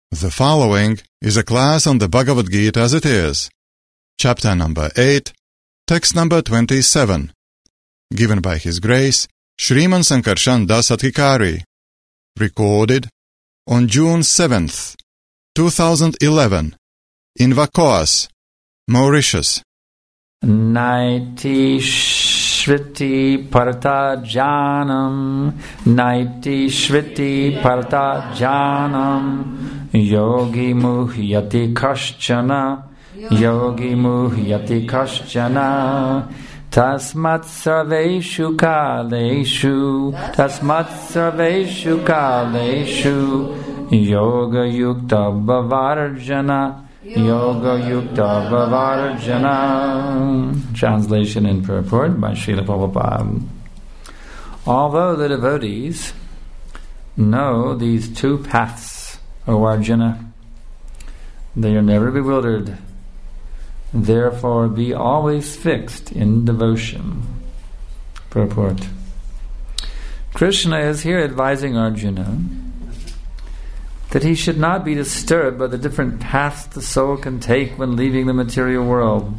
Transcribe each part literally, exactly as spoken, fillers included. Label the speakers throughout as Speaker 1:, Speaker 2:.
Speaker 1: The following is a class on the Bhagavad Gita as it is, chapter number eight, text number twenty-seven, given by His Grace Shriman Sankarshan Das Adhikari, recorded on June seventh, two thousand eleven, in Vacoas, Mauritius.
Speaker 2: Naiti Shriti Parta Janam, Naiti Shriti Parta Janam, Yogi Muhyati Kashchana, Yogi Muhyati Kashchana, Tasmat Sarveshu Kaleshu, Tasmat Sarveshu Kaleshu, Yoga Yukta Bhavarjana, Yoga Yukta Bhavarjana. Translation and purport by Srila Prabhupada. Although the devotees know these two paths, O Arjuna, they are never bewildered. Therefore be always fixed in devotion. Purport. Krishna is here advising Arjuna that he should not be disturbed by the different paths the soul can take when leaving the material world.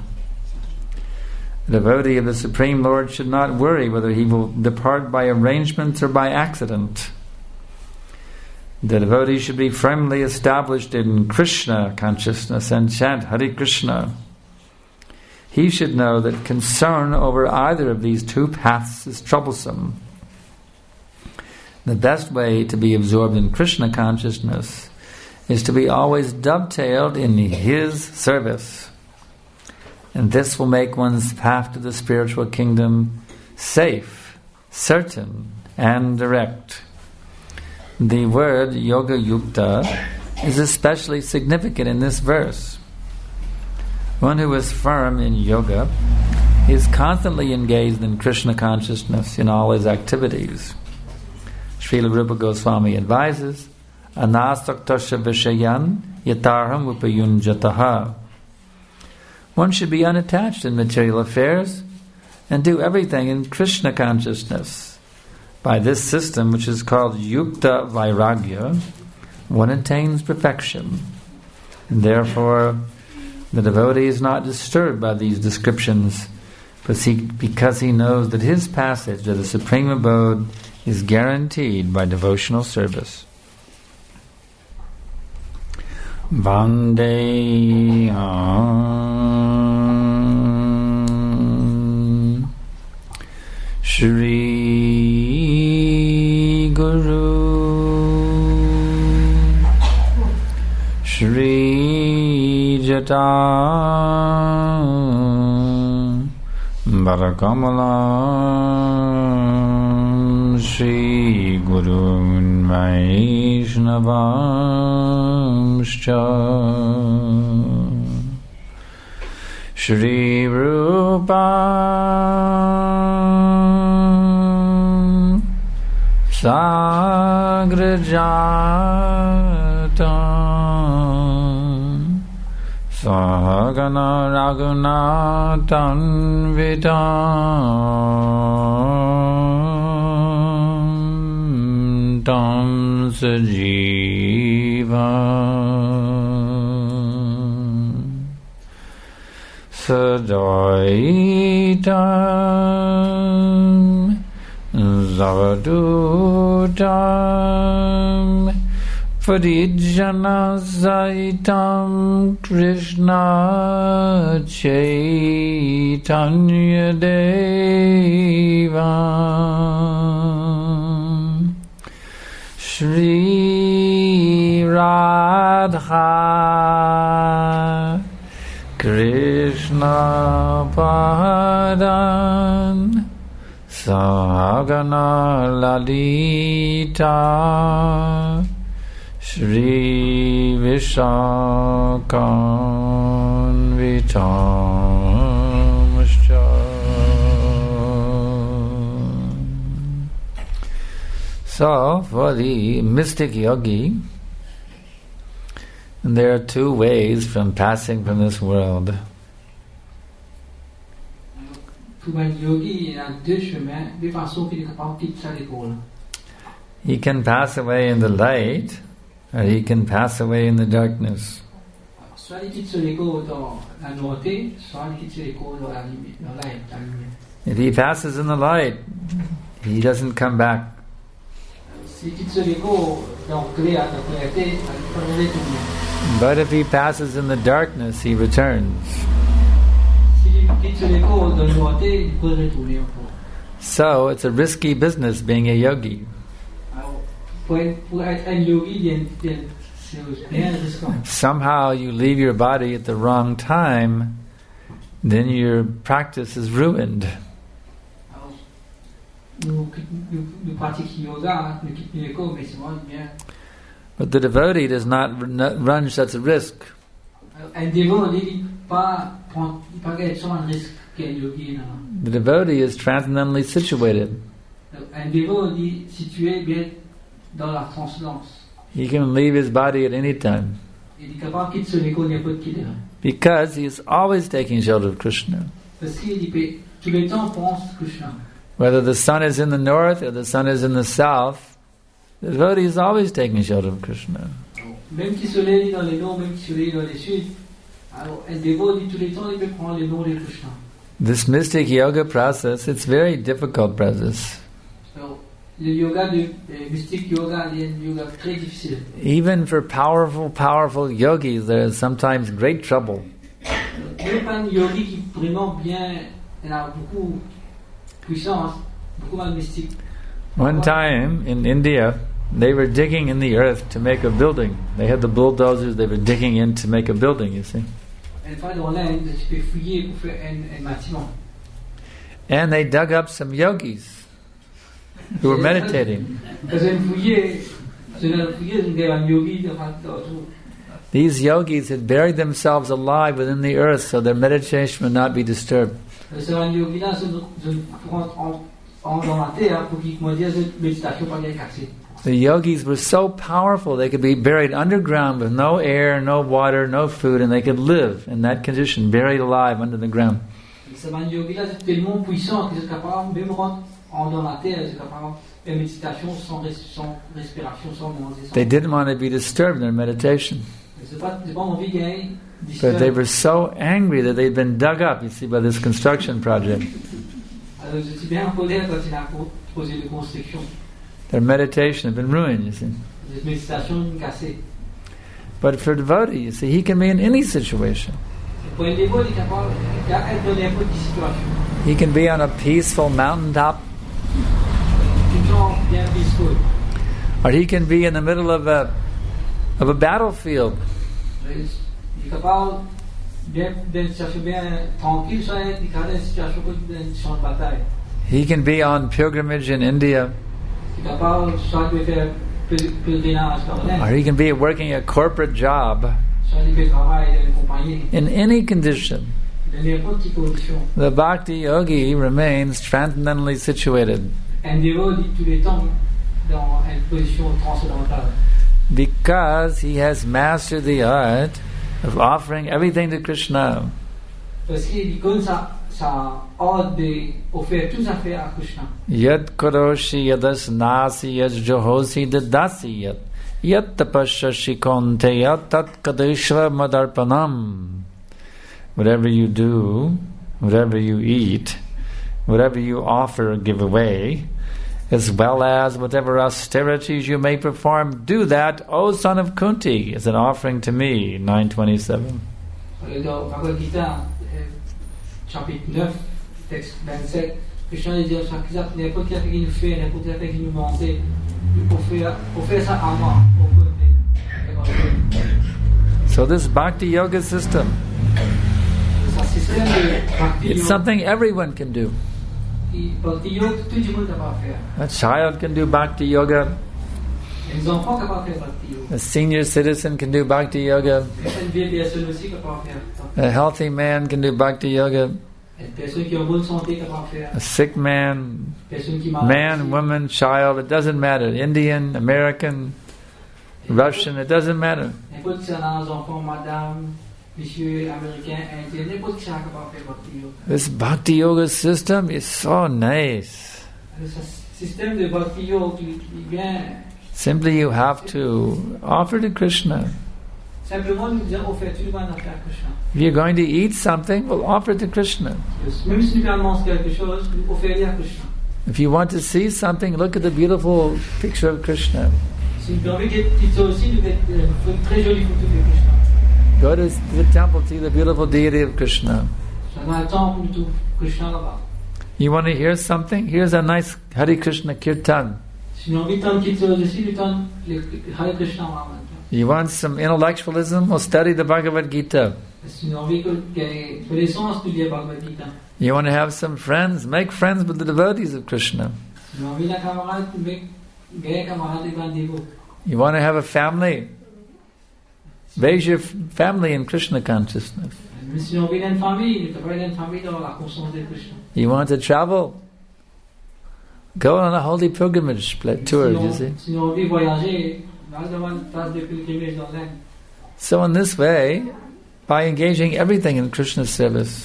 Speaker 2: The devotee of the Supreme Lord should not worry whether he will depart by arrangement or by accident. The devotee should be firmly established in Krishna consciousness and chant Hare Krishna. He should know that concern over either of these two paths is troublesome. The best way to be absorbed in Krishna consciousness is to be always dovetailed in His service. And this will make one's path to the spiritual kingdom safe, certain, and direct. The word Yoga Yukta is especially significant in this verse. One who is firm in yoga is constantly engaged in Krishna consciousness in all his activities. Srila Rupa Goswami advises, Anasaktasya Vishayan Yatarham Upayunjataha. One should be unattached in material affairs and do everything in Krishna consciousness. By this system, which is called Yukta Vairagya, one attains perfection. And therefore, the devotee is not disturbed by these descriptions, because he knows that his passage to the Supreme Abode is guaranteed by devotional service. Vandeham Shri Guru Shri Jata Barakamala Shri Gurun Vaishnavamscha Shri Rupa Sagrajata Sahagana Raghunatan Vidam Tam Sajiva Sadaitam Zavadutam Parijana Saitam Krishna Chaitanya Deva Shri Radha Krishna Padan Sagana Lalita Shri Vishakan Vitamascha. So, for the mystic yogi, there are two ways from passing from this world. He can pass away in the light or he can pass away in the darkness.
Speaker 3: Soit il quitte son écho dans la noirauté, soit il quitte son écho dans la lumière, dans la lumière.
Speaker 2: If he passes in the light, he doesn't come back.
Speaker 3: S'il quitte son écho dans la clarté, il ne peut pas.
Speaker 2: But if he passes in the darkness, he returns.
Speaker 3: S'il quitte son écho dans la noirauté, il peut retourner encore.
Speaker 2: So it's a risky business being a yogi.
Speaker 3: Alors, pour être, pour être un yogi, il y a, il y a, c'est bien risquant.
Speaker 2: Somehow you leave your body at the wrong time, then your practice is ruined.
Speaker 3: Alors, nous, nous, nous pratiquons yoga, nous quittons l'écho, mais c'est vraiment bien.
Speaker 2: But the devotee does not run such a risk.
Speaker 3: Alors, un dévot, il ne pas prendre, pas être sur un risque qu'un yogi n'a.
Speaker 2: The devotee is transcendently situated.
Speaker 3: Un dévot est situé bien dans la transcendance.
Speaker 2: He can leave his body at any time.
Speaker 3: Il est capable de quitter son écho n'importe quelle heure.
Speaker 2: Because he is always taking shelter of Krishna.
Speaker 3: Parce qu'il peut tout le temps pense Krishna.
Speaker 2: Whether the sun is in the north or the sun is in the south, the devotee is always taking shelter of Krishna.
Speaker 3: Même si le soleil est dans le nord, même si le soleil est dans le sud, alors un dévot dit tout le temps il peut prendre le nom de Krishna.
Speaker 2: This mystic yoga process, it's a very difficult process.
Speaker 3: Alors, le yoga de euh, mystique yoga, il est un yoga très difficile.
Speaker 2: Even for powerful, powerful yogis, there is sometimes great trouble.
Speaker 3: Même un yogi qui est vraiment bien, il a beaucoup de puissance, beaucoup de mystique.
Speaker 2: One time in India, they were digging in the earth to make a building. They had the bulldozers, they were digging in to make a building, you see.
Speaker 3: Une fois dans l'Inde, tu peux fouiller pour faire un, un bâtiment.
Speaker 2: And they dug up some yogis who were meditating. These yogis had buried themselves alive within the earth so their meditation would not be disturbed. The yogis were so powerful they could be buried underground with no air, no water, no food, and they could live in that condition, buried alive under the ground. They didn't want to be disturbed in their meditation. But they were so angry that they'd been dug up, you see, by this construction project. Their meditation had been ruined, you see. But for devotee, you see, he can be in any situation. He can be on a peaceful mountaintop, or he can be in the middle of a of a battlefield. He can be on pilgrimage in India, or he can be working a corporate job. In any condition, the bhakti yogi remains transcendently situated. Because he has mastered the art of offering everything to Krishna. Yad karoshi yadas nasi yad johosi dadasi yad yat tapashashi konte yat tat kadeshva madarpanam. Whatever you do, whatever you eat, whatever you offer or give away, as well as whatever austerities you may perform, do that, O son of Kunti, as an offering to me. nine twenty-seven.
Speaker 3: Chapitre neuf, texte vingt-sept, Krishna dit n'importe qui nous fait, n'importe qui nous mange, pour faire, pour faire ça à moi.
Speaker 2: So this bhakti yoga system, it's something everyone can do. A child can do bhakti yoga. A senior citizen can do bhakti yoga. A healthy man can do bhakti yoga. A sick man, man, woman, child, it doesn't matter. Indian, American, Russian, it doesn't matter. This bhakti yoga system is so nice. Simply you have to offer to Krishna.
Speaker 3: Simplement, nous devons offrir, tu dois en offrir à Krishna.
Speaker 2: If you're going to eat something, well, offer it to Krishna.
Speaker 3: Même si nous allons manger quelque chose, nous offrir à Krishna.
Speaker 2: If you want to see something, look at the beautiful picture of Krishna.
Speaker 3: Si nous avons quelque chose aussi, nous avons une très jolie photo de Krishna.
Speaker 2: Go to the temple, see the beautiful deity of Krishna.
Speaker 3: Dans un temple, nous trouvons Krishna là-bas.
Speaker 2: You want to hear something? Here's a nice Hare Krishna kirtan.
Speaker 3: Si nous avons envie de quelque chose aussi, nous avons le Hare Krishna là-bas.
Speaker 2: You want some intellectualism? Well, study the Bhagavad Gita.
Speaker 3: Si nous avons envie de connaissance, nous lisons Bhagavad Gita.
Speaker 2: You want to have some friends? Make friends with the devotees of Krishna.
Speaker 3: Si nous avons envie d'un camarade, gagner camarade et un dévot.
Speaker 2: You want to have a family? Raise your f- family in Krishna consciousness.
Speaker 3: Si nous avons envie d'une famille, nous avons une famille dans la conscience de Krishna.
Speaker 2: You want to travel? Go on a holy pilgrimage tour, you see.
Speaker 3: Si nous avons envie de voyager, nous avons une place de pilgrimage dans l'Inde.
Speaker 2: So in this way, by engaging everything in Krishna's service,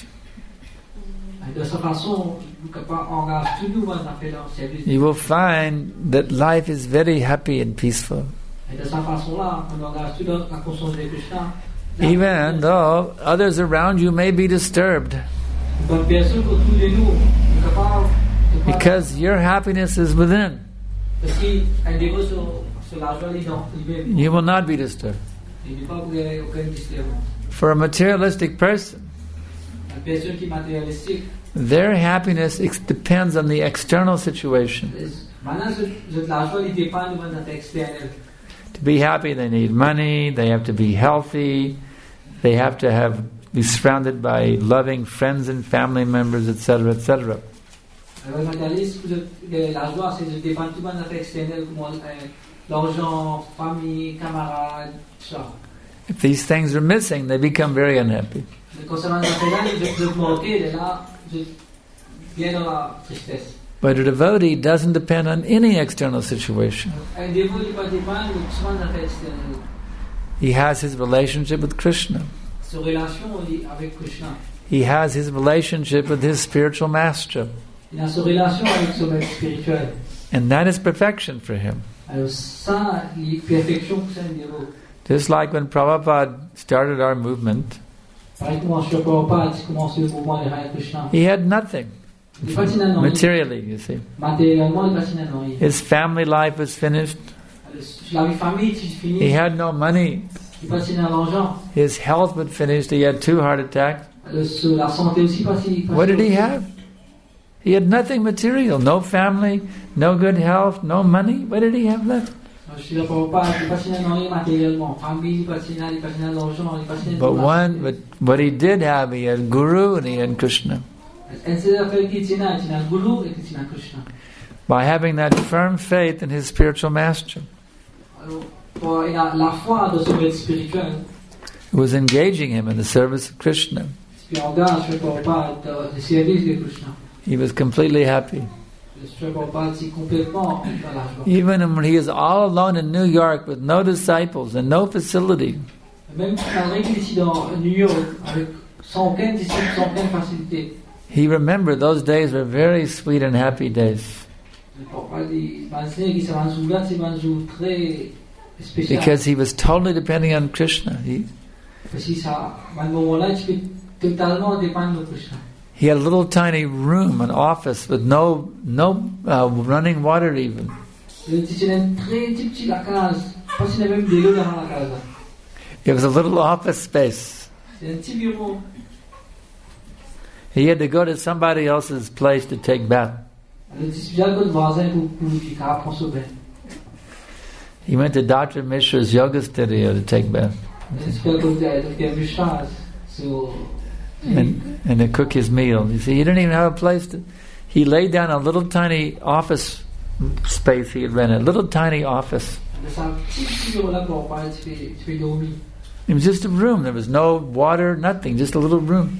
Speaker 3: De cette façon, nous engage tout nous dans le service.
Speaker 2: you will find that life is very happy and peaceful.
Speaker 3: Et de cette façon-là, on engage tout dans la conscience de Krishna.
Speaker 2: Even though others around you may be disturbed,
Speaker 3: Bien sûr que tous les nous, nous sommes capables de
Speaker 2: because your happiness is within.
Speaker 3: Parce qu'un dévot sur, sur la joie dans lui-même,
Speaker 2: You will not be disturbed.
Speaker 3: il n'est pas aucun disturbance.
Speaker 2: For a materialistic person,
Speaker 3: La personne qui est matérialistique,
Speaker 2: their happiness ex- depends on the external situation.
Speaker 3: maintenant, cette la joie, il dépend de notre extérieur.
Speaker 2: To be happy, they need money, they have to be healthy, they have to have be surrounded by loving friends and family members, et cetera, et cetera.
Speaker 3: Alors, le matérialisme, la joie, c'est de dépendre tout de notre extérieur, comme l'argent, famille, camarades, tout ça.
Speaker 2: If these things are missing, they become very unhappy.
Speaker 3: Concernant la matériel, je me manquer, et là, je viens dans la tristesse.
Speaker 2: But a devotee doesn't depend on any external situation.
Speaker 3: Un dévot, il ne dépend pas souvent de notre extérieur.
Speaker 2: He has his relationship with Krishna.
Speaker 3: Sa relation avec Krishna.
Speaker 2: He has his relationship with his spiritual master.
Speaker 3: Il a sa relation avec son maître spirituel.
Speaker 2: And that is perfection for him.
Speaker 3: Alors ça, la perfection pour un dévot.
Speaker 2: Just like when Prabhupada started our movement,
Speaker 3: Pareil comment je ne peux pas commencer le mouvement de Hare Krishna.
Speaker 2: he had nothing
Speaker 3: Il n'est pas finalement.
Speaker 2: materially, you see.
Speaker 3: Matériellement, il n'est pas finalement.
Speaker 2: His family life was finished.
Speaker 3: La vie famille, c'est fini.
Speaker 2: He had no money.
Speaker 3: Il n'est pas finalement l'argent.
Speaker 2: His health was finished. He had two heart attacks.
Speaker 3: La santé aussi, pas si.
Speaker 2: What did he have? He had nothing material. No family, no good health, no money. What did he have left?
Speaker 3: Je ne peux pas, il n'est pas finalement matériellement. Famille, il n'est pas finalement, il n'est pas finalement l'argent, il n'est pas finalement.
Speaker 2: But one, but what he did have, he had Guru and he had Krishna. By having that firm faith in his spiritual master, who was engaging him in the service of Krishna, he was completely happy. Even when he is all alone in New York with no disciples and no facility, he remembered those days were very sweet and happy days. Because he was totally depending on Krishna. He, he had a little tiny room, an office with no no uh, running water even. It was a little office space. He had to go to somebody else's place to take bath. He went to Doctor Mishra's yoga studio to take bath. And, and to cook his meal. You see, he didn't even have a place to... He laid down a little tiny office space he had rented, a little tiny office. It was just a room. There was no water, nothing, just a little room.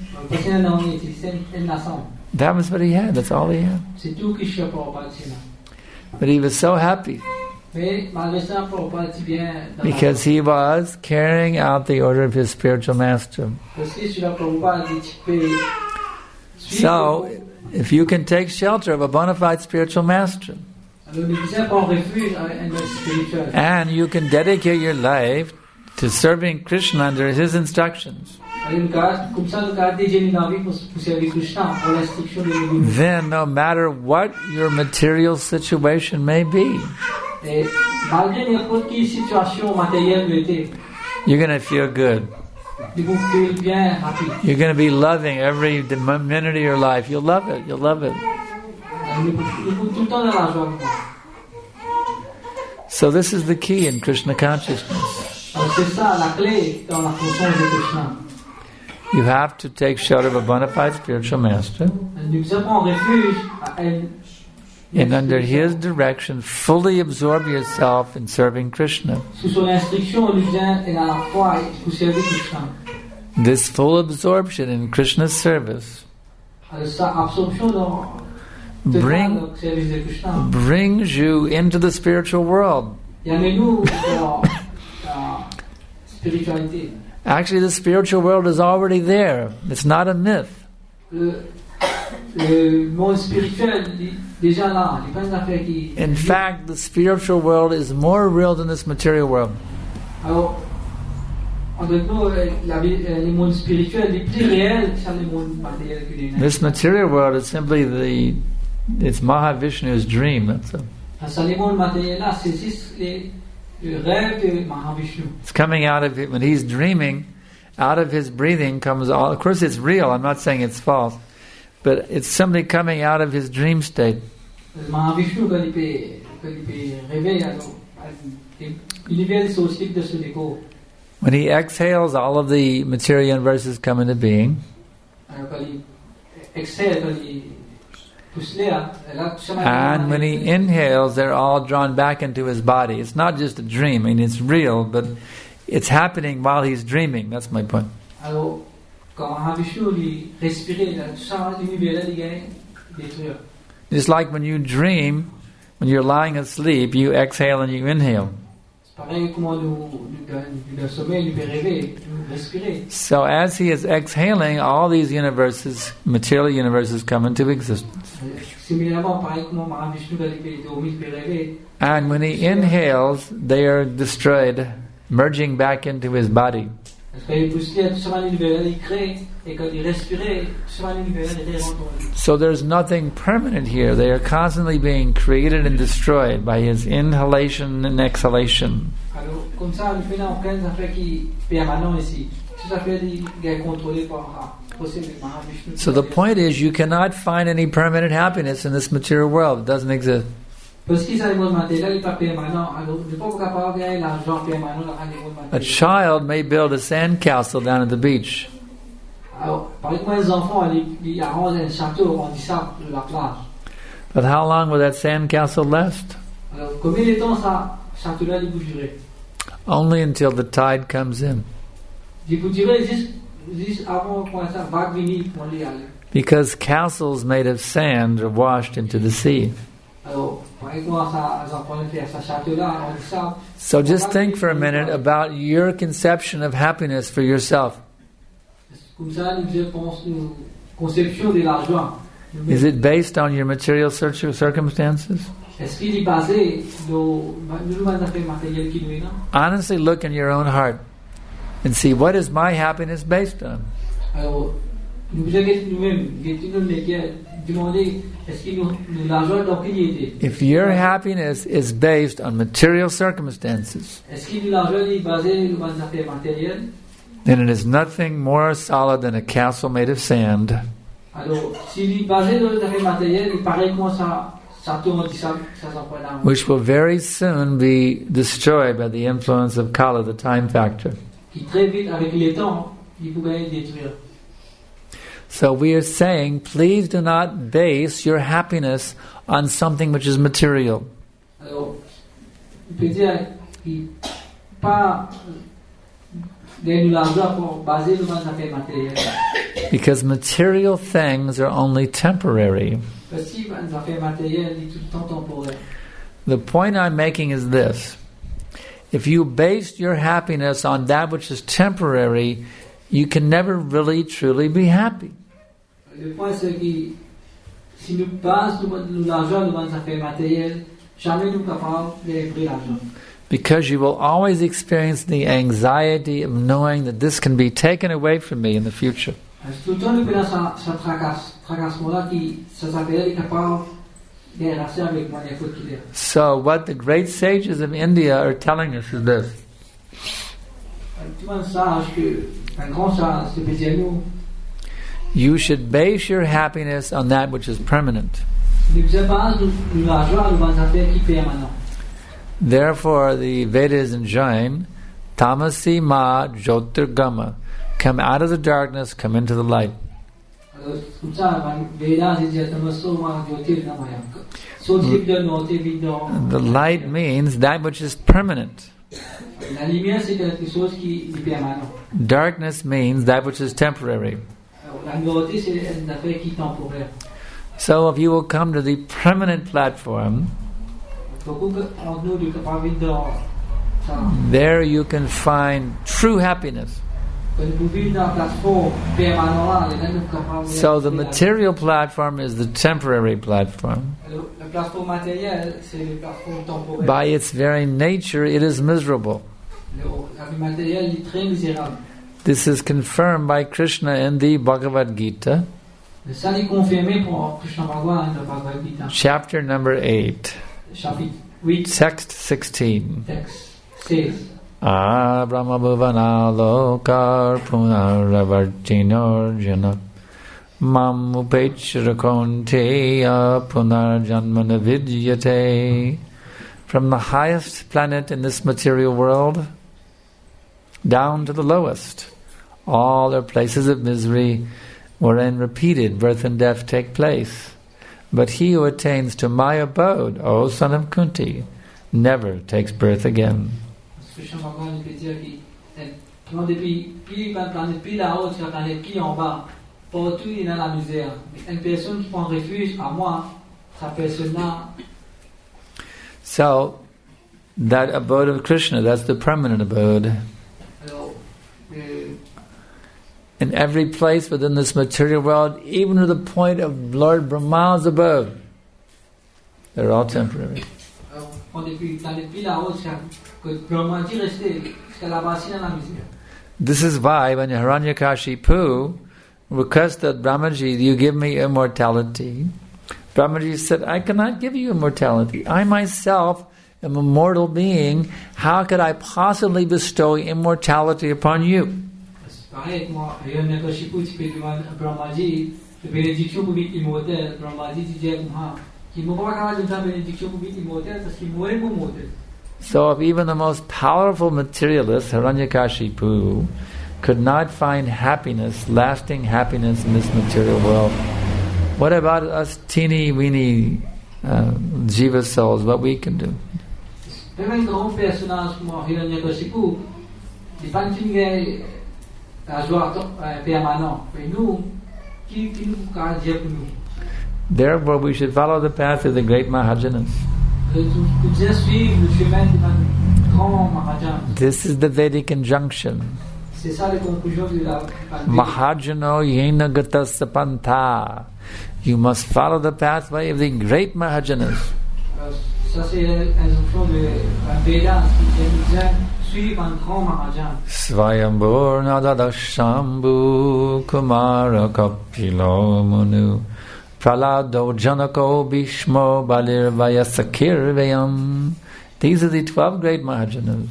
Speaker 2: That was what he had. That's all he had. But he was so happy because he was carrying out the order of his spiritual master. So, if you can take shelter of a bona fide spiritual master,
Speaker 3: Alors, ne vient pas en refuge à un être spirituel.
Speaker 2: And you can dedicate your life to serving Krishna under his instructions.
Speaker 3: Alors, nous garde- comme ça, nous gardons une envie pour, pour servir Krishna, pour l'instruction de l'église.
Speaker 2: Then, no matter what your material situation may be,
Speaker 3: Et malgré n'importe quelle situation matérielle de été,
Speaker 2: you're going to feel good.
Speaker 3: vous vous faites bien rapide.
Speaker 2: You're going to be loving every minute of your life. You'll love it. You'll love it.
Speaker 3: Alors, Nous nous sommes tout le temps dans la joie.
Speaker 2: So this is the key in Krishna consciousness.
Speaker 3: Alors, c'est ça la clé dans la conscience de Krishna.
Speaker 2: You have to take shelter of a bona fide spiritual master,
Speaker 3: Nous sommes en refuge à un.
Speaker 2: and under his direction, fully absorb yourself in serving Krishna.
Speaker 3: Sous son instruction, nous vient et à la fois pour servir Krishna.
Speaker 2: This full absorption in Krishna's service
Speaker 3: Alors, sa absorption dans
Speaker 2: bring,
Speaker 3: le service de Krishna.
Speaker 2: brings you into the spiritual world.
Speaker 3: Et amène-nous dans la spiritualité.
Speaker 2: Actually, the spiritual world is already there. It's not a myth.
Speaker 3: Le, le monde spirituel est déjà là. Il n'y a pas une affaire qui.
Speaker 2: In fact, the spiritual world is more real than this material world.
Speaker 3: Alors, en fait, nous, la vie- euh, le monde spirituel est plus réel que le monde matériel que les
Speaker 2: This material world is simply the it's Mahavishnu's dream. That's a,
Speaker 3: Parce que le monde matériel là, c'est juste les, le rêve de Mahavishnu.
Speaker 2: it's coming out of it when he's dreaming. Out of his breathing comes all. Of course, it's real. I'm not saying it's false, but it's somebody coming out of his dream state.
Speaker 3: Le Mahavishnu, quand il peut, quand il peut rêver, alors, l'univers solstique de son écho.
Speaker 2: When he exhales, all of the material universes come into being.
Speaker 3: Alors, quand il excelle, quand il pousse l'air, là, tout ça
Speaker 2: And when he inhales, they're all drawn back into his body. It's not just a dream. I mean, it's real, but it's happening while he's dreaming. That's my point.
Speaker 3: Alors, quand Mahavishnu lui respirait, là, tout ça, l'univers là, il gagne détruire.
Speaker 2: Just like when you dream, when you're lying asleep, you exhale and you inhale.
Speaker 3: C'est pareil comment nous, nous, nous, le sommeil, nous peut rêver, nous respirer.
Speaker 2: So as he is exhaling, all these universes, material universes, come into existence.
Speaker 3: Similairement, pareil comment Mahavishnu, quand il peut dormir, il peut rêver.
Speaker 2: And when he inhales, they are destroyed, merging back into his body.
Speaker 3: Parce qu'il pousse l'air, tout ça, l'univers là, il crée, et quand il respirait, tout ça, l'univers là, il rentre.
Speaker 2: So there's nothing permanent here. They are constantly being created and destroyed by his inhalation and exhalation.
Speaker 3: Alors, comme ça, nous faisons aucune affaire qui est permanente ici. Tout ça fait qui est contrôlé par le procès de Mahavishnu.
Speaker 2: So the point is, you cannot find any permanent happiness in this material world. It doesn't exist.
Speaker 3: Parce que ça, le monde matériel n'est pas permanent. Alors, je ne suis pas capable de gagner l'argent permanent dans le monde
Speaker 2: A
Speaker 3: matériel.
Speaker 2: child may build a sandcastle down at the beach,
Speaker 3: Alors, par exemple, les enfants, ils, ils arrosent un château en dissant de la plage.
Speaker 2: but how long will that sandcastle last?
Speaker 3: Alors, combien de temps ça, château-là, il bougerait?
Speaker 2: Only until the tide comes in.
Speaker 3: Il bougerait juste, juste avant que ça va venir pour aller aller.
Speaker 2: Because castles made of sand are washed into the sea.
Speaker 3: Alors, par exemple, ça, les enfants, ils font ce château-là en dissant.
Speaker 2: So just think for a minute about your conception of happiness for yourself.
Speaker 3: Comme ça, je pense une conception de l'argent.
Speaker 2: Is it based on your material cir- circumstances?
Speaker 3: Est-ce qu'il est basé sur le affaires matérielles qui nous est là?
Speaker 2: Honestly, look in your own heart and see, what is my happiness based on?
Speaker 3: Alors, nous devons nous-mêmes, nous demander est-ce que nous, nous l'argent dans quel était?
Speaker 2: If your happiness is based on material circumstances,
Speaker 3: Est-ce que l'argent est basé sur les affaires matérielles?
Speaker 2: then it is nothing more solid than a castle made of sand,
Speaker 3: Alors, s'il est basé sur les affaires matérielles, il paraît comment ça, ça tourne, ça, ça s'en là.
Speaker 2: which will very soon be destroyed by the influence of Kala, the time factor.
Speaker 3: Qui très vite, avec le temps, il pourrait détruire.
Speaker 2: So we are saying, please do not base your happiness on something which is material.
Speaker 3: Alors, il peut dire qu'il pas de l'argent pour baser sur les affaires matérielles.
Speaker 2: Because material things are only temporary.
Speaker 3: Parce que les affaires matérielles sont tout le temps temporaires.
Speaker 2: The point I'm making is this. If you base your happiness on that which is temporary, you can never really truly be happy.
Speaker 3: Le point c'est que si nous basons l'argent sur les affaires matérielles, jamais nous capables de l'argent.
Speaker 2: Because you will always experience the anxiety of knowing that this can be taken away from me in the future.
Speaker 3: Tout le temps, nous avons ce tracassement-là qui s'appelle capable de rester avec moi n'importe qui.
Speaker 2: So what the great sages of India are telling us is this. You should base your happiness on that which is permanent. Therefore, the Vedas enjoin, tamasi ma jyotirgama, come out of the darkness, come into the light. The light means that which is permanent. Darkness means that which is temporary. So if you will come to the permanent platform, there you can find true happiness. So the material platform is the temporary platform. By its very nature, it is miserable. This is confirmed by Krishna in the Bhagavad Gita, chapter number eight, text sixteen. Ah, Brahma Bhuvana Lokar Punaravartinorjana Mam Upechara Konteya Punarjanmana Vidyate. From the highest planet in this material world down to the lowest, all are places of misery wherein repeated birth and death take place. But he who attains to my abode, O son of Kunti, never takes birth again.
Speaker 3: Krishna Bhagavan peut dire que depuis plus la planète, plus là-haut, sur la planète, plus en bas, partout il y a la misère. Une personne qui prend refuge à moi, cette personne-là.
Speaker 2: So, that abode of Krishna, that's the permanent abode.
Speaker 3: Alors, euh,
Speaker 2: in every place within this material world, even to the point of Lord Brahma's abode, they're all temporary. This is why when Hiranyakashipu requested Brahmaji, you give me immortality, Brahmaji said, I cannot give you immortality. I myself am a mortal being. How could I possibly bestow immortality upon you? So if even the most powerful materialist, Hiranyakashipu, could not find happiness, lasting happiness in this material world, what about us teeny weeny uh, jiva souls, what we can do? Therefore we should follow the path of the great Mahajanas. This is the Vedic injunction. Mahajano yena gata sapanta. You must follow the pathway of the great Mahajanas. Swayambur nadada shambhu kumara kapilo manu pralado janako bhishmo balir vayasakir vayam. These are the twelve great Mahajanas.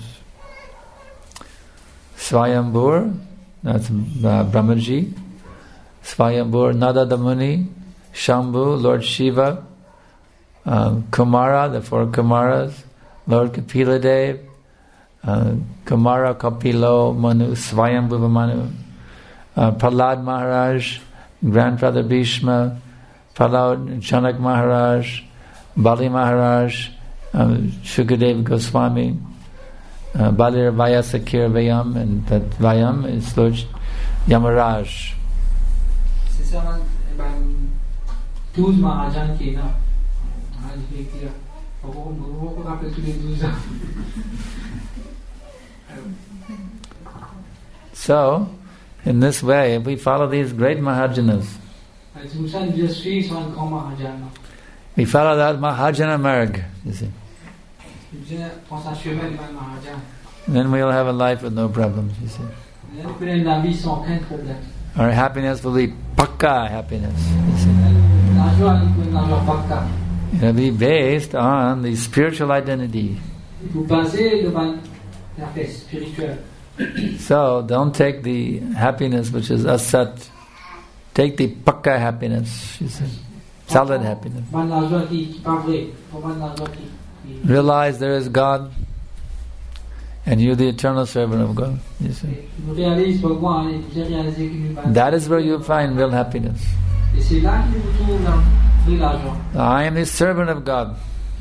Speaker 2: Swayambur, that's uh, Brahmaji. Swayambur, Nadada Muni, Shambhu, Lord Shiva, um, Kumara, the four Kumaras, Lord Kapiladev, uh, Kumara, Kapilo, Manu, Swayambhuva Manu, uh, Prahlad Maharaj, Grandfather Bhishma, Prahlad Chanak Maharaj, Bali Maharaj, um, Shukadev Goswami, uh, Balir Vayasakir Vayam, and that Vayam is Lord Yamaraj.
Speaker 3: douze Mahajans qui est là. Je vais dire, on va rappeler tous les douze ans.
Speaker 2: So, in this way, if we follow these great Mahajanas, We follow that Mahajana Marg, you see. Then we'll have a life with no problems, you see. Our happiness will be pakka happiness, you see. It'll be based on the spiritual identity. So don't take the happiness which is asat. Take the pakka happiness, you see. Solid happiness. Realize there is God and you're the eternal servant of God, you see. That is where you find real happiness. I am the servant of God.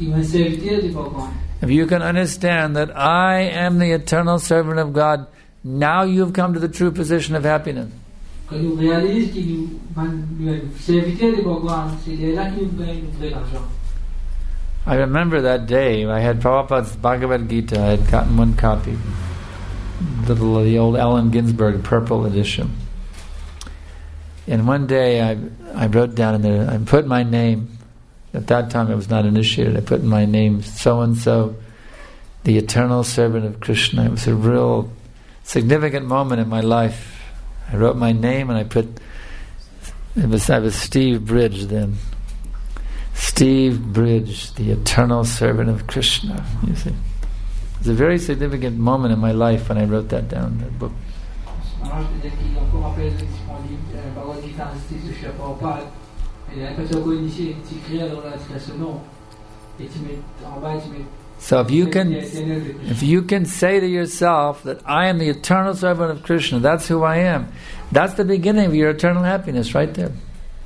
Speaker 2: If you can understand that I am the eternal servant of God, now you've come to the true position of happiness. I remember that day I had Prabhupada's Bhagavad Gita. I had gotten one copy, the, the old Allen Ginsberg purple edition. And one day I I wrote down in there, I put my name. At that time I was not initiated. I put in my name, so and so, the eternal servant of Krishna. It was a real significant moment in my life. I wrote my name and I put, it was, I was Steve Bridge then. Steve Bridge, the eternal servant of Krishna, you see. It was a very significant moment in my life when I wrote that down in that book. So if you can if you can say to yourself that I am the eternal servant of Krishna, that's who I am, that's the beginning of your eternal happiness right there.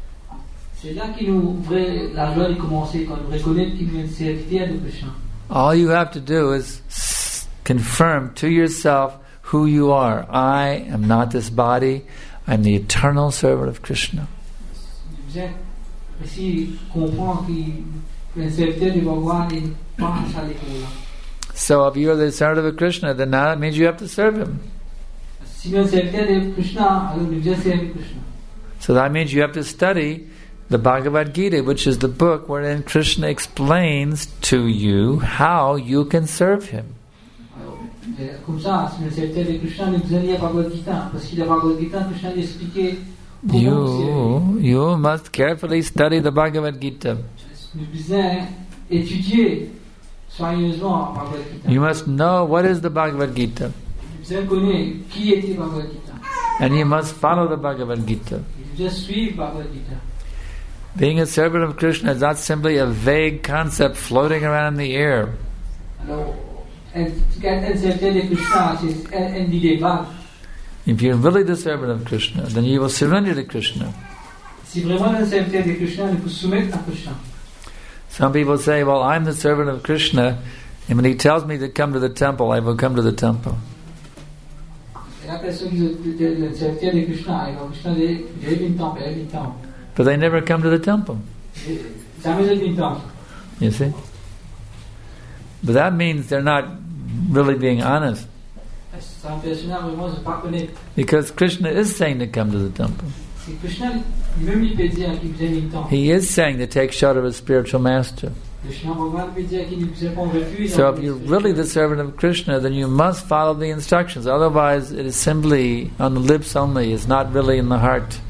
Speaker 2: All you have to do is confirm to yourself who you are. I am not this body, I'm the eternal servant of Krishna. So if you are the servant of Krishna, then now that means you have to serve him. So that means you have to study the Bhagavad Gita, which is the book wherein Krishna explains to you how you can serve him. You, you must carefully study the Bhagavad Gita. You must know what is the Bhagavad Gita. And you must follow the Bhagavad Gita. Being a servant of Krishna is not simply a vague concept floating around in the air. If you're really the servant of Krishna, then you will surrender to Krishna. Some people say, well, I'm the servant of Krishna, and when he tells me to come to the temple, I will come to the temple. But they never come to the temple. You see? But that means they're not really being honest. Because Krishna is saying to come to the temple. He is saying to take shelter of a spiritual master. So if you're really the servant of Krishna, then you must follow the instructions. Otherwise, it is simply on the lips only. It's not really in the heart.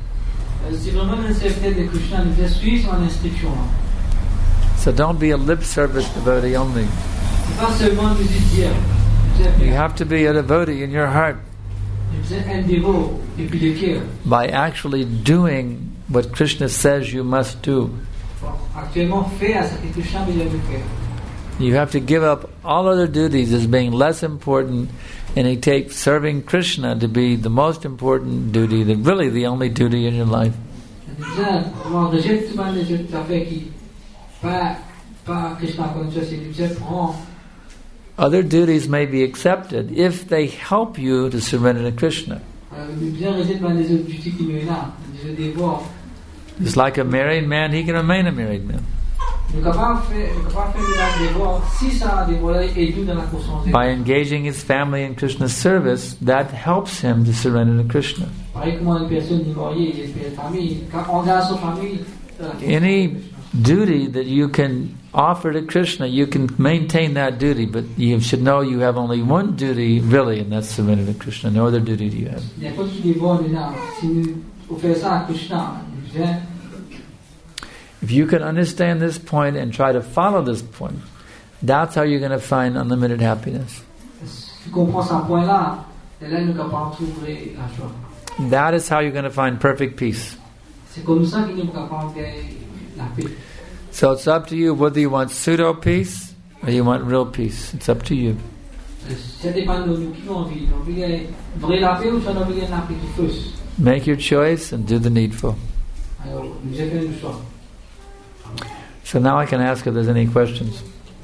Speaker 2: So don't be a lip service devotee only. You have to be a devotee in your heart by actually doing what Krishna says you must do. You have to give up all other duties as being less important, and you take serving Krishna to be the most important duty, the, really the only duty in your life. Other duties may be accepted if they help you to surrender to Krishna. Just like a married man, he can remain a married man. By engaging his family in Krishna's service, that helps him to surrender to Krishna. Any duty that you can offer to Krishna, you can maintain that duty, but you should know you have only one duty, really, and that's submitted to Krishna. No other duty do you have. If you can understand this point and try to follow this point, that's how you're going to find unlimited happiness. That is how you're going to find perfect peace. So it's up to you whether you want pseudo peace or you want real peace. It's up to you. Make your choice and do the needful. So now I can ask if there's any questions.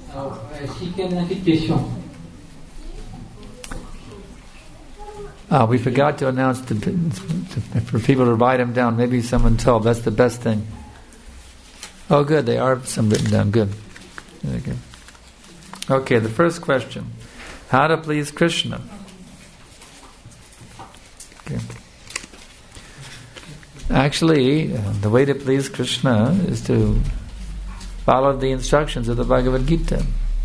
Speaker 2: Uh, we forgot to announce the, for people to write them down. Maybe someone told. That's the best thing. Oh, good. They are some written down. Good. Okay. Okay. The first question: how to please Krishna? Okay. Actually, uh, the way to please Krishna is to follow the instructions of the Bhagavad Gita.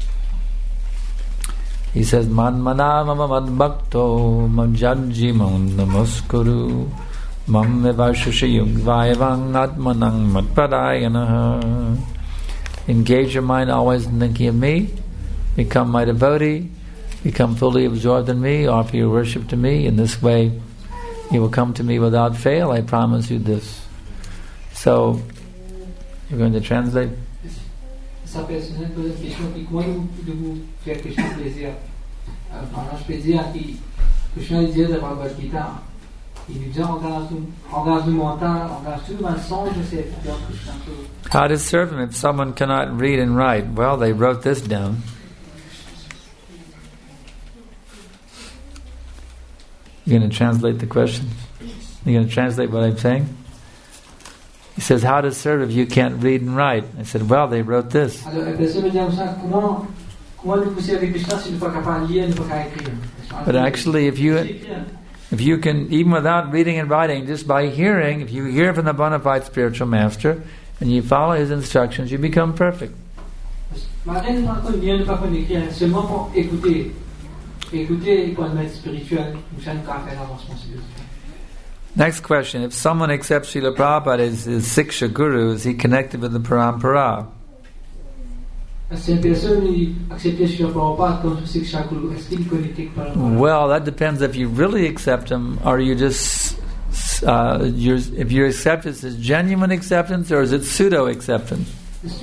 Speaker 2: He says, Man mana mama mad bhakto mam janji mam namaskuru mam evashashayung vayavang atmanang matpadayanaha. Engage your mind always in thinking of me, become my devotee, become fully absorbed in me, offer your worship to me. In this way, you will come to me without fail. I promise you this. So, you're going to translate?
Speaker 3: Sa personnel pose une question qui comment de vous faire Krishna plaisir. Alors je peux dire que Krishna dit de Bhagavad Gita, il nous dit engage mental, engage tout le mensonge de ces Krishna.
Speaker 2: How to serve him if someone cannot read and write? Well, they wrote this down. You're going to translate the question? You're going to translate what I'm saying? He says, how to serve if you can't read and write? I said, well, they wrote this. But actually, if you if you can, even without reading and writing, just by hearing, if you hear from the bona fide spiritual master and you follow his instructions, you become perfect. Next question. If someone accepts Srila Prabhupada as his Siksha Guru, is he connected with the Parampara? Well, that depends if you really accept him, or you just, uh, you're, if your acceptance is genuine acceptance, or is it pseudo acceptance?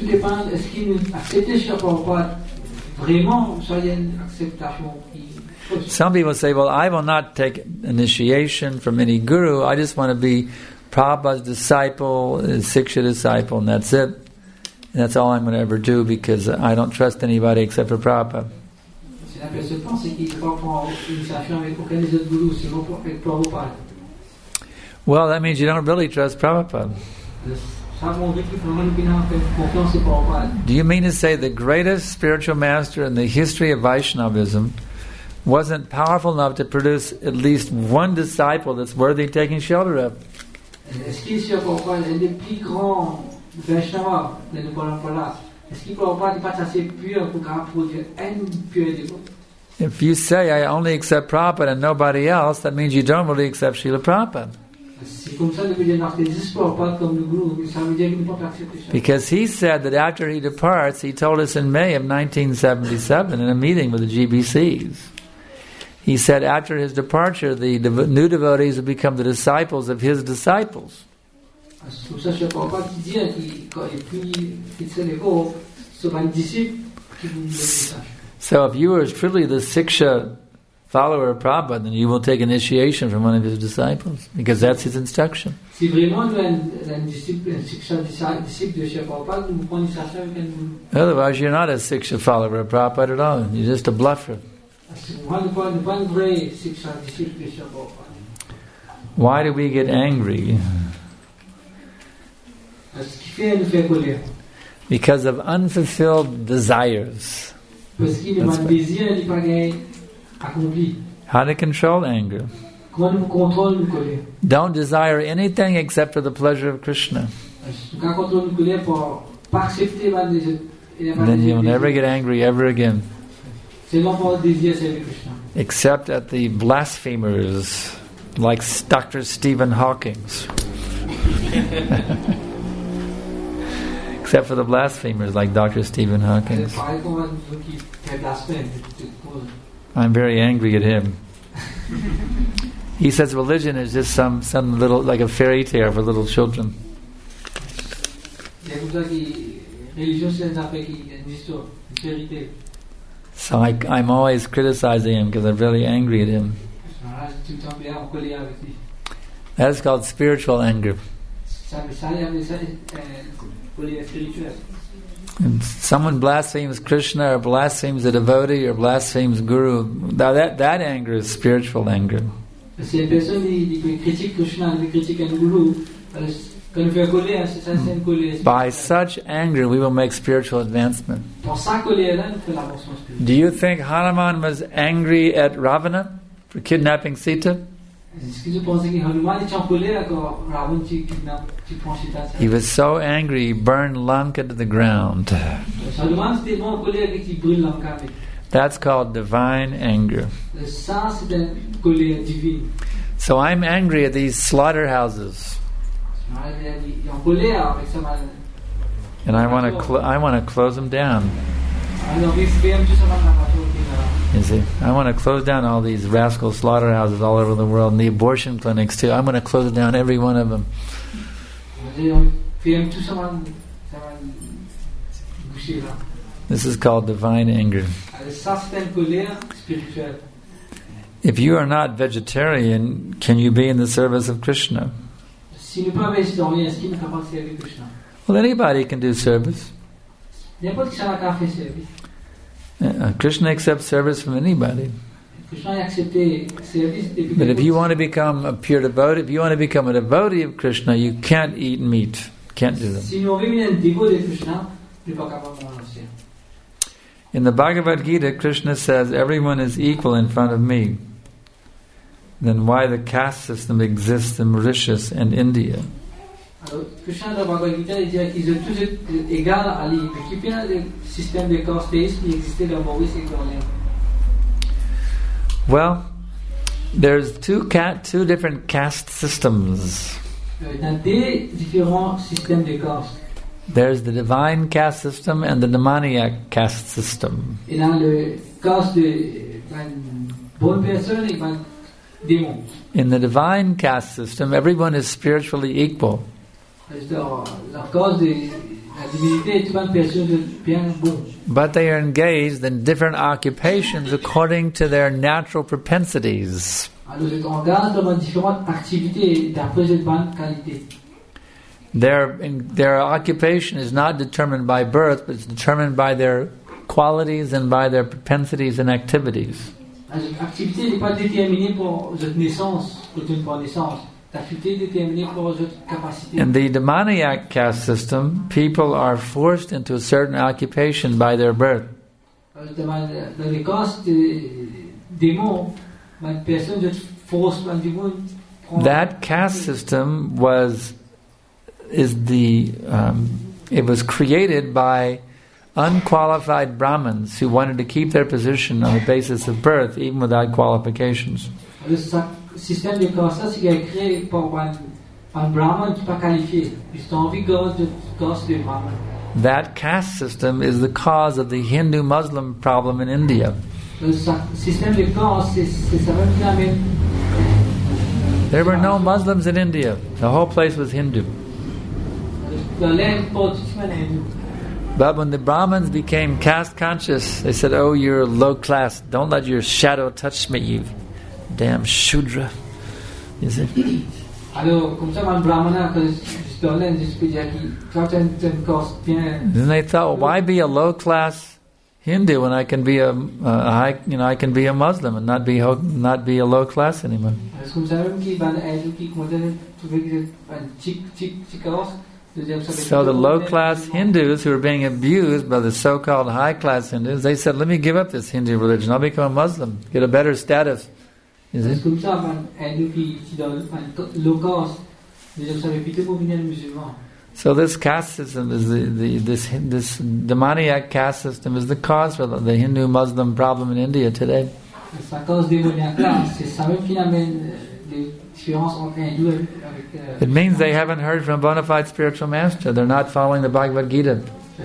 Speaker 2: Some people say, well, I will not take initiation from any guru. I just want to be Prabhupada's disciple, his Siksha disciple, and that's it. And that's all I'm going to ever do because I don't trust anybody except for Prabhupada. Well, that means you don't really trust Prabhupada. Do you mean to say the greatest spiritual master in the history of Vaishnavism wasn't powerful enough to produce at least one disciple that's worthy of taking shelter of? If you say, I only accept Prabhupada and nobody else, that means you don't really accept Srila Prabhupada. Because he said that after he departs, he told us in May of nineteen seventy-seven in a meeting with the G B Cs, he said after his departure, the dev- new devotees will become the disciples of his disciples. So if you are truly the Siksha follower of Prabhupada, then you will take initiation from one of his disciples, because that's his instruction. Otherwise, you're not a Siksha follower of Prabhupada at all. You're just a bluffer. Why do we get angry? Because of unfulfilled desires. How to control anger? Don't desire anything except for the pleasure of Krishna.
Speaker 3: pas accepter ben, des- il a pas
Speaker 2: And then
Speaker 3: des-
Speaker 2: you'll
Speaker 3: des-
Speaker 2: never get angry ever again,
Speaker 3: C'est bon pour désirer servir Krishna.
Speaker 2: except at the blasphemers like Doctor Stephen Hawking. Except for the blasphemers like Doctor Stephen Hawking.
Speaker 3: C'est pareil comme ceux qui fait blasphème.
Speaker 2: I'm very angry at him. He says religion is just some, some little, like a fairy tale for little children.
Speaker 3: C'est comme ça que religion c'est une affaire qui est une histoire, une vérité.
Speaker 2: So I, I'm always criticizing him because I'm really angry at him.
Speaker 3: Voilà, tout le temps bien en colère avec lui.
Speaker 2: That's called spiritual anger.
Speaker 3: Ça, ça, il y avait ça, euh, colère spirituelle.
Speaker 2: And someone blasphemes Krishna or blasphemes a devotee or blasphemes Guru. Now that, that anger is spiritual anger.
Speaker 3: Si une personne qui critique Krishna, qui critique un gourou, quand il fait colère, c'est ça, c'est une colère.
Speaker 2: By such anger, we will make spiritual advancement.
Speaker 3: Pour sa colère-là, nous fait l'avancement spirituel.
Speaker 2: Do you think Hanuman was angry at Ravana for kidnapping Sita?
Speaker 3: Est-ce que tu penses que Hanuman est en colère quand Ravan tu kidnappes, tu prends Sita?
Speaker 2: He was so angry he burned Lanka to the ground.
Speaker 3: Hanuman c'était vraiment en colère qu'il brûle Lanka avec.
Speaker 2: That's called divine anger.
Speaker 3: Ça, c'est une colère divine.
Speaker 2: So I'm angry at these slaughterhouses,
Speaker 3: Il est en colère avec ça.
Speaker 2: and I want to cl- I want to close them down.
Speaker 3: Alors, il fait un peu ça dans la voiture qui est là.
Speaker 2: You see, I want to close down all these rascal slaughterhouses all over the world, and the abortion clinics too. I'm going to close down every one of them.
Speaker 3: Il fait un peu ça va ça va boucher là.
Speaker 2: This is called divine anger.
Speaker 3: Alors, ça, c'est une colère spirituelle.
Speaker 2: If you are not vegetarian, can you be in the service of Krishna?
Speaker 3: Si nous ne sommes pas végétariens, est-ce qu'il est capable de servir Krishna?
Speaker 2: Well, anybody can do service.
Speaker 3: N'importe qui a fait service.
Speaker 2: Uh, Krishna accepts service from anybody.
Speaker 3: Krishna a accepté service depuis
Speaker 2: But if you
Speaker 3: que
Speaker 2: want to become a pure devotee, if you want to become a devotee of Krishna, you can't eat meat. Can't do them.
Speaker 3: si nous vivons un dévot de Krishna, nous ne sommes pas capables de manger.
Speaker 2: In the Bhagavad Gita, Krishna says, everyone is equal in front of me. Then why the caste system exists in Mauritius and India?
Speaker 3: Alors, Krishna dans Bhagavad Gita, il dit qu'ils sont tous égaux à lui. Mais qui vient le système de castéisme qui existait dans Maurice et dans l'Inde?
Speaker 2: Well, there's two ca- two different caste systems.
Speaker 3: Il y a deux différents systèmes de caste.
Speaker 2: There's the divine caste system and the demoniac caste system.
Speaker 3: Il y a le caste de ben, bonne personne et ben, démon.
Speaker 2: In the divine caste system, everyone is spiritually equal.
Speaker 3: Dans la cause de la divinité, tout le monde personne bien bon.
Speaker 2: But they are engaged in different occupations according to their natural propensities.
Speaker 3: Alors, ils engagent dans différentes activités d'après cette bonne qualité.
Speaker 2: Their, in, their occupation is not determined by birth, but it's determined by their qualities and by their propensities and activities.
Speaker 3: L'activité n'est pas déterminée pour votre naissance, pour une naissance. L'activité est déterminée pour votre capacité.
Speaker 2: In the demoniac caste system, people are forced into a certain occupation by their birth.
Speaker 3: Dans les castes de démons, une personne de force, un démon prend.
Speaker 2: That caste system was is the um, it was created by unqualified Brahmins who wanted to keep their position on the basis of birth, even without qualifications.
Speaker 3: Le système de caste, c'est créé par un, un Brahman qui n'est pas qualifié. Ils ont envie de caste de Brahman.
Speaker 2: That caste system is the cause of the Hindu-Muslim problem in India.
Speaker 3: Le système de caste, c'est ça même qui amène.
Speaker 2: There were no Muslims in India. The whole place was Hindu.
Speaker 3: Dans l'Inde, politiquement hindu.
Speaker 2: But when the Brahmins became caste conscious, they said, "Oh, you're low class. Don't let your shadow touch me, you damn Shudra." You see?
Speaker 3: Alors, comme ça, un Brahmana, que je dans l'Inde, je peux dire qu'il quand un caste bien.
Speaker 2: Then they thought, well, why be a low class Hindu when I can be a, a high, you know, I can be a Muslim and not be ho- not be a low class anymore.
Speaker 3: C'est comme ça même qui va aider qui continue trouver un chic chic chic caste.
Speaker 2: So the low-class Hindus who were being abused by the so-called high-class Hindus, they said, let me give up this Hindu religion, I'll become a Muslim, get a better status. You see?
Speaker 3: Comme ça, un Hindu qui dans un low caste, les gens savaient plutôt pour venir musulman.
Speaker 2: So this caste system is the, the this this demoniac caste system is the cause for the, the Hindu-Muslim problem in India today.
Speaker 3: Sa cause démoniaque là, c'est ça même qui amène les différences entre hindous avec.
Speaker 2: It means they haven't heard from a bona fide spiritual master. They're not following the Bhagavad Gita.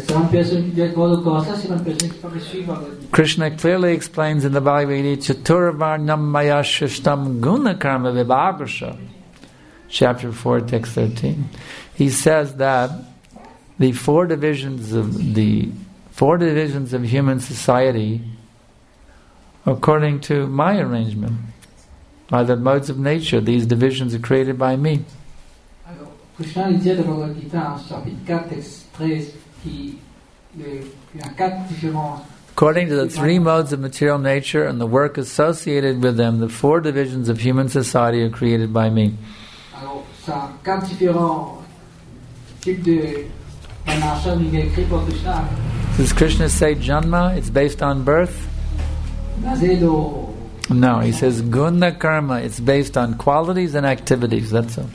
Speaker 2: Krishna clearly explains in the Bhagavad Gita, Chaturvarnam maya shishtam guna karma vibhagrasha, chapter four, text thirteen. He says that the four divisions of the four divisions of human society, according to my arrangement, are the modes of nature. These divisions are created by me.
Speaker 3: Krishna dit dans le Bhagavad Gita, chapitre quatre, texte treize, qu'il y a quatre différences.
Speaker 2: According to the three modes of material nature and the work associated with them, the four divisions of human society are created by me.
Speaker 3: Alors, ça quatre différents types de d'énergie qui est écrit par Krishna.
Speaker 2: Does Krishna say Janma? It's based on birth? No, he says Guna Karma. It's based on qualities and activities. That's all.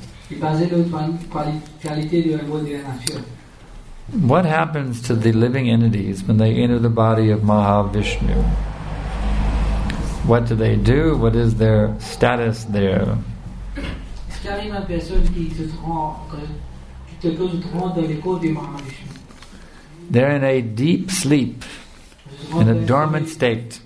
Speaker 2: What happens to the living entities when they enter the body of Mahavishnu? What do they do? What is their status there? They're in a deep sleep, in a dormant state.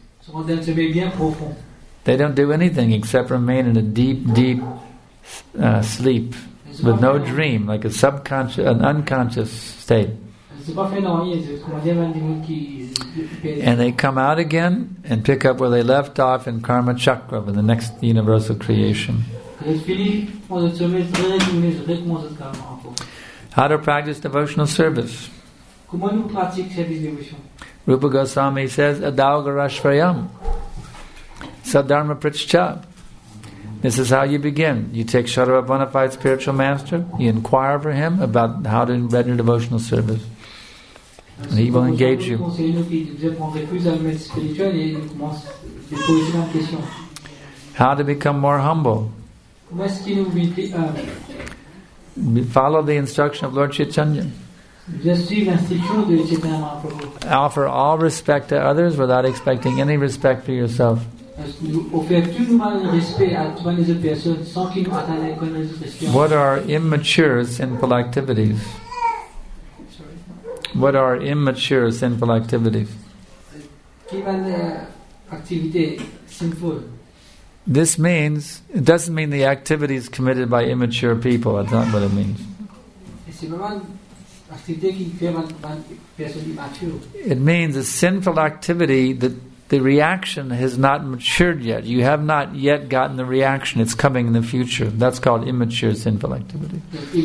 Speaker 2: They don't do anything except remain in a deep, deep uh, sleep with no dream, like a subconscious, an unconscious state. And they come out again and pick up where they left off in Karma Chakra, in the next universal creation. How to practice devotional service? Rupa Goswami says, Adaugarashvayam Sadharma Prichcha. This is how you begin. You take shelter of a bona fide spiritual master, you inquire for him about how to render devotional service, and he will engage you. How to become more humble? Follow the instruction of Lord Chaitanya. Offer all respect to others without expecting any respect for yourself. What are immature sinful activities? What are immature sinful activities? This means, it doesn't mean the activities committed by immature people. That's not what it means. It means a sinful activity that the reaction has not matured yet. You have not yet gotten the reaction. It's coming in the future. That's called immature sinful activity.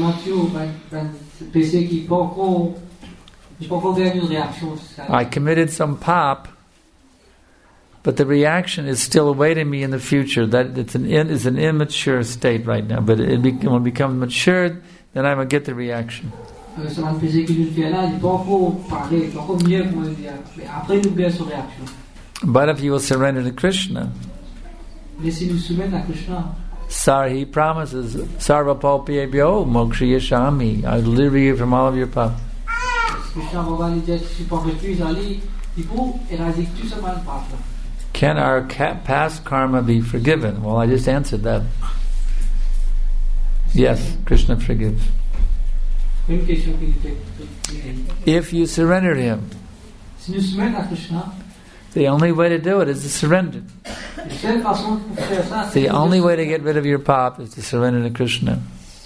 Speaker 2: I committed some pop, but the reaction is still awaiting me in the future. That it's an it's an immature state right now. But it be, will become matured, then I will get the reaction. But if you will surrender to Krishna, Sar, he promises, Sarvapalpyebhyo mokshiyashami, I will deliver you from all of your pap. Can our ca- past karma be forgiven? Well, I just answered that. Yes, Krishna forgives. If you surrender to him. The only way to do it is to surrender. The only way to get rid of your pap is to surrender to Krishna.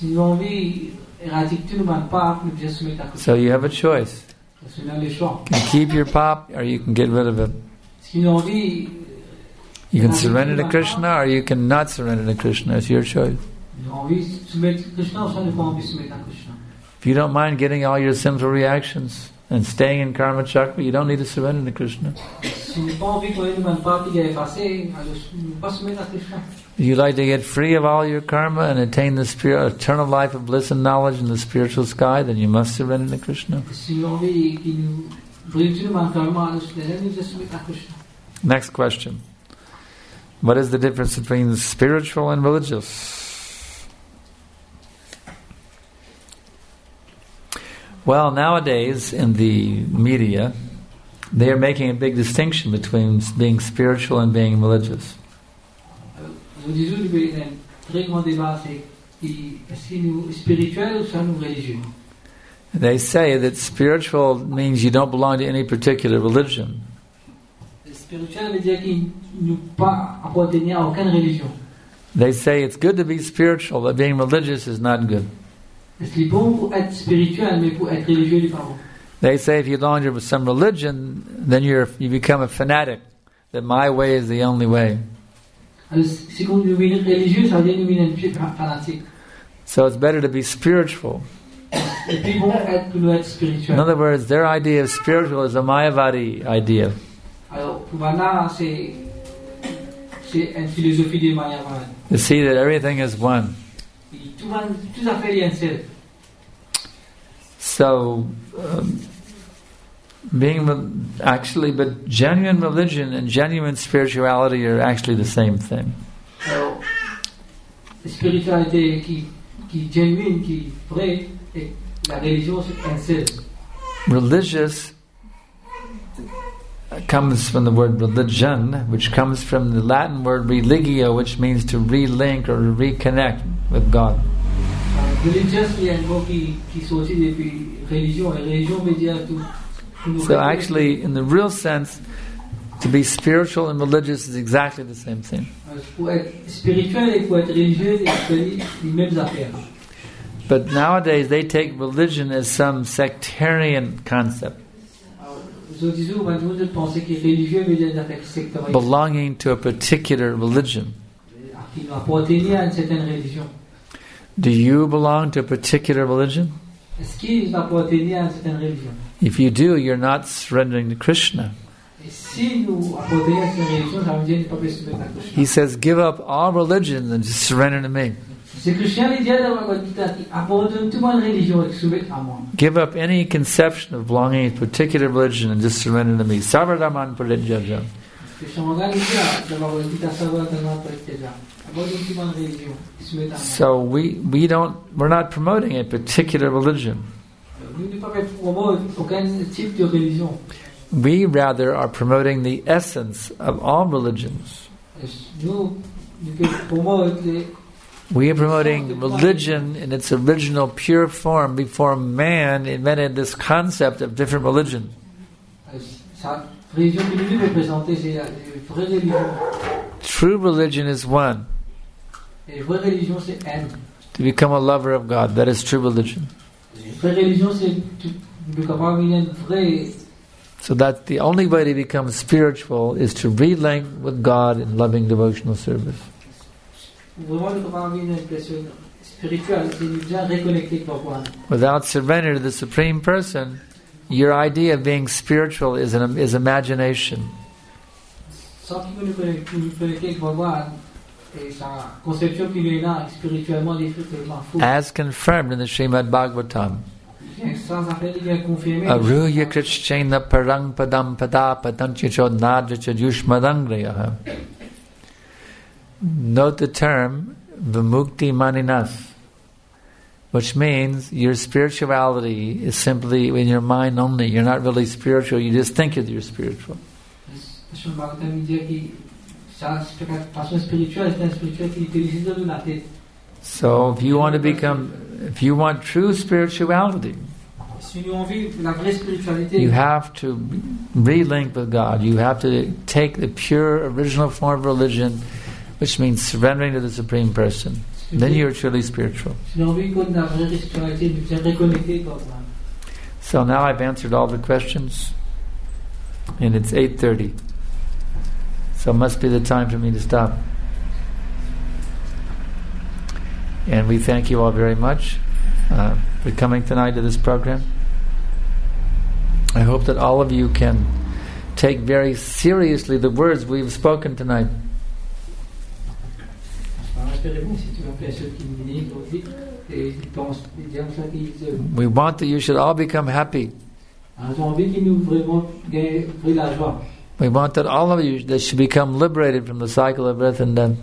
Speaker 2: So you have a choice. You can keep your pap or you can get rid of it. You can surrender to Krishna or you can not surrender to Krishna. It's your choice. If you don't mind getting all your sinful reactions and staying in Karma Chakra, you don't need to surrender to Krishna. If you like to get free of all your karma and attain the spirit, eternal life of bliss and knowledge in the spiritual sky, then you must surrender to Krishna. Next question. What is the difference between spiritual and religious? Well, nowadays in the media, they are making a big distinction between being spiritual and being religious.
Speaker 3: Aujourd'hui, il y a un très grand débat, c'est est-ce que nous spirituel ou sommes-nous religieux?
Speaker 2: They say that spiritual means you don't belong to any particular religion.
Speaker 3: Spirituel veut dire qu'il nous pas appartenir à aucune religion.
Speaker 2: They say it's good to be spiritual, but being religious is not good.
Speaker 3: C'est bon pour être spirituel, mais pour être religieux, c'est pas bon.
Speaker 2: They say if you belong to some religion, then you're you become a fanatic. That my way is the only way.
Speaker 3: Alors, si on devient religieux, ça veut dire devenir fanatique.
Speaker 2: So it's better to be spiritual.
Speaker 3: C'est plus bon être pour être spirituel.
Speaker 2: In other words, their idea of spiritual is a Mayavadi idea.
Speaker 3: Alors, pour Vana, c'est c'est une philosophie de Mayavadi.
Speaker 2: To see that everything is one.
Speaker 3: Tout va tout à fait un seul.
Speaker 2: So, um, being actually, but genuine religion and genuine spirituality are actually the same thing.
Speaker 3: Alors, la spiritualité qui qui genuine, qui vraie, et la religion c'est un seul.
Speaker 2: Religious comes from the word religion, which comes from the Latin word religio, which means to relink or reconnect with God.
Speaker 3: Religious, il y a un mot qui qui sortit depuis religion, et religion veut dire tout.
Speaker 2: So actually, in the real sense, to be spiritual and religious is exactly the same thing.
Speaker 3: Pour être spirituel et pour être religieux, c'est les mêmes affaires.
Speaker 2: But nowadays, they take religion as some sectarian concept, belonging to a particular religion. Do you belong to a particular religion? If you do, you're not surrendering to Krishna. He says, give up all religions and just surrender to me. Give up any conception of belonging to a particular religion and just surrender to me. Sarvadharman parijajam. So we we don't we're not promoting a particular religion. We rather are promoting the essence of all religions. We are promoting religion in its original pure form before man invented this concept of different religion. True religion is one. To become a lover of God, that is true religion. So that the only way to become spiritual is to relink with God in loving devotional service. Without surrender to the Supreme Person, your idea of being spiritual is an is imagination. As confirmed in the Srimad Bhagavatam. Aruya Krishna Parang Padam Pada Padanchicho Nadricha Yushmadangrayaha. Note the term Vimukti Maninas, which means your spirituality is simply in your mind only. You're not really spiritual, you just think that you're spiritual. So if you want to become, if you want true spirituality, you have to relink with God. You have to take the pure original form of religion, which means surrendering to the Supreme Person. Then you're truly spiritual. So now I've answered all the questions, and it's eight thirty. So it must be the time for me to stop. And we thank you all very much uh, for coming tonight to this program. I hope that all of you can take very seriously the words we've spoken tonight. We want that you should all become happy. We want that all of you that should become liberated from the cycle of birth and death.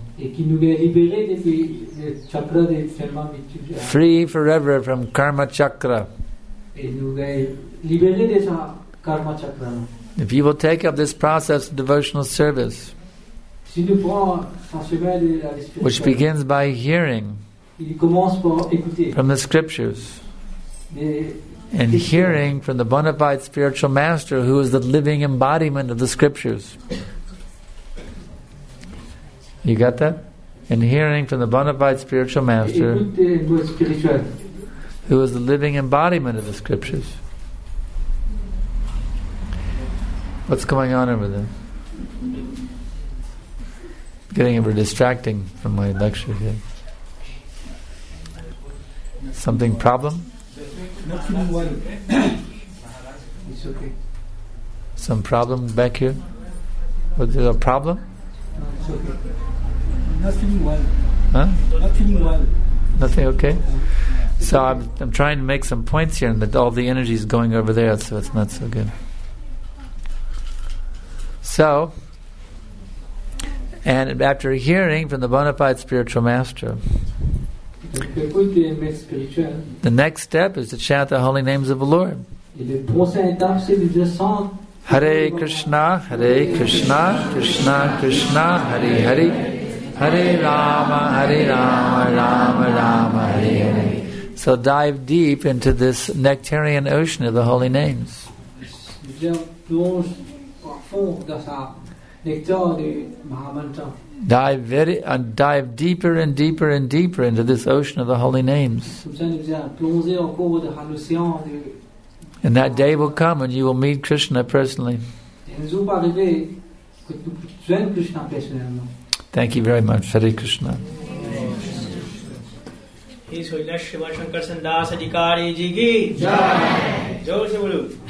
Speaker 2: Free forever from karma chakra.
Speaker 3: et nous libérer de sa karma chakra.
Speaker 2: If you will take up this process of devotional service,
Speaker 3: Si nous prenons un chemin de la vie
Speaker 2: which
Speaker 3: spirituelle,
Speaker 2: begins by hearing
Speaker 3: il commence par écouter.
Speaker 2: from the scriptures
Speaker 3: Des-
Speaker 2: and hearing from the bona fide spiritual master who is the living embodiment of the scriptures. You got that? And hearing from the bona fide spiritual master
Speaker 3: Écoute des mots spirituels.
Speaker 2: who is the living embodiment of the scriptures. What's going on over there? Getting ever distracting from my lecture here. Something problem?
Speaker 3: Not feeling well. It's okay.
Speaker 2: Some problem back here? Was there a problem?
Speaker 3: No, it's okay. Not feeling well.
Speaker 2: Huh?
Speaker 3: Not feeling well.
Speaker 2: Nothing okay? So I'm I'm trying to make some points here, and that all the energy is going over there, so it's not so good. So, and after hearing from the bona fide spiritual master,
Speaker 3: Donc, écoute des maîtres spirituels.
Speaker 2: the next step is to chant the holy names of the Lord.
Speaker 3: Et le prochaine étape, c'est de descendre.
Speaker 2: Hare Krishna, Hare Krishna, Krishna Krishna, Hare Hare, Hare Rama, Hare Rama, Rama Rama, Hare Hare. So dive deep into this nectarian ocean of the holy names.
Speaker 3: Je plonge à fond dans sa nectar du Mahamantra.
Speaker 2: Dive very, uh, dive deeper and deeper and deeper into this ocean of the holy names.
Speaker 3: Comme ça, nous allons plonger encore dans l'océan de.
Speaker 2: And that day will come when you will meet Krishna personally.
Speaker 3: Et nous allons arriver que nous joignons Krishna personnellement.
Speaker 2: Thank you very much. Hare Krishna.
Speaker 4: Shri Shailesh Shiv Shankar संदास अधिकारी जी की जय जोर से बोलो।